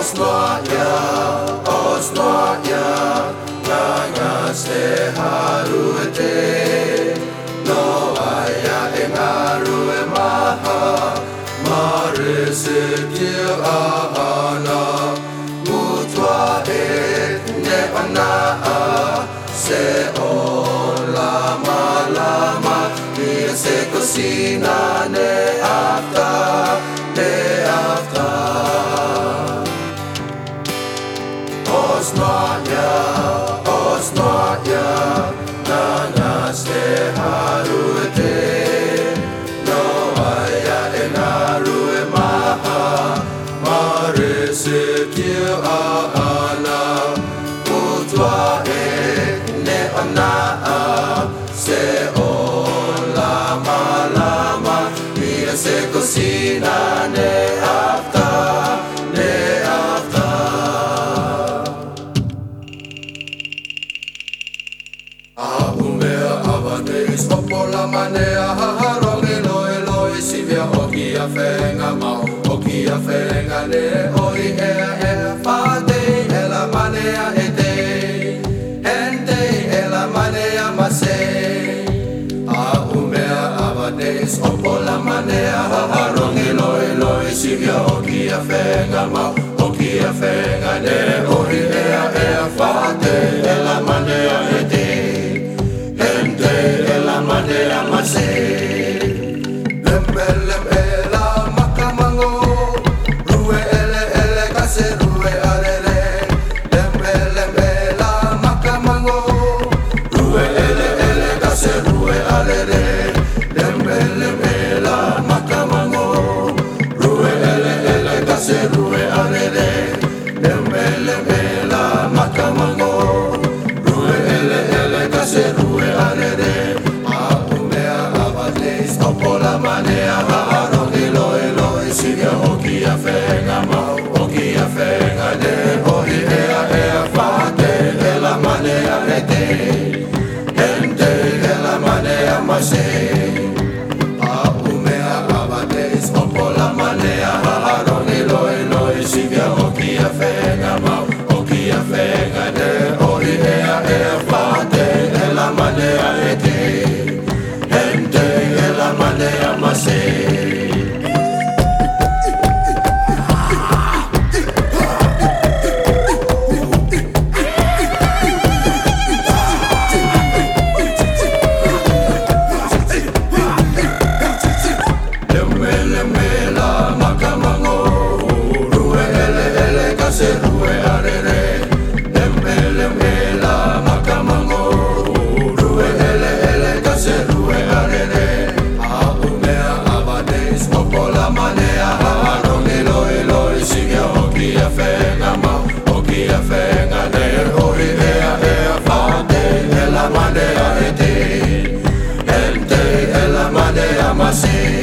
Osnoya, Nanga se haruete, no aya engaru emaha, marisitio ahana, mutwa ne ana, se on lama lama, ni se cocina ne after, ne after. Osnoya, Nanga se haruete, no aya engaru emaha, marisitio ahana, mutwa ne ana, se on lama lama, ni se cocina ne after, ne after. Opola manea haharong eloi sivia okia fenga mau okia fenga ne oi ea fate ela manea ente ela manea mase umea abades opola manea haharong eloi sivia okia fenga mau okia fenga ne oi ea fate ela manea manea mase lem ela makamango rue ele kase rue arere lem ela makamango rue ele kase rue arere lem ela makamango rue ele kase rue arere lem ela makamango rue ele kase rue arere. Opola manea haharong eloi sivia okia fenga mau okia fenga ne oi ea fate ela manea ente ela manea mase umea abades opola manea haharong eloi sivia okia fenga mau okia fenga ne oi ea fate ela manea manea mase. Lemela makamango rue ele kase rue arere lemela makamango rue ele kase rue arere. Opola manea haharong eloi sivia okia fenga mau okia fenga ne oi ea fate ela manea ente ela manea mase.